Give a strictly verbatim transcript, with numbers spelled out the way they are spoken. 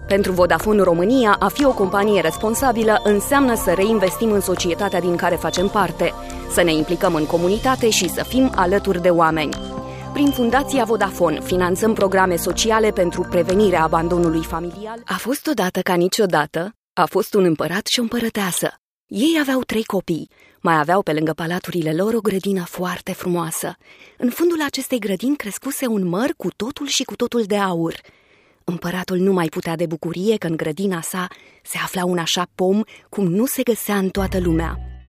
Pentru Vodafone România, a fi o companie responsabilă înseamnă să reinvestim în societatea din care facem parte, să ne implicăm în comunitate și să fim alături de oameni. Prin Fundația Vodafone finanțăm programe sociale pentru prevenirea abandonului familial. A fost odată ca niciodată, a fost un împărat și o împărăteasă. Ei aveau trei copii, mai aveau pe lângă palaturile lor o grădină foarte frumoasă. În fundul acestei grădini crescuse un măr cu totul și cu totul de aur. Împăratul nu mai putea de bucurie că în grădina sa se afla un așa pom cum nu se găsea în toată lumea.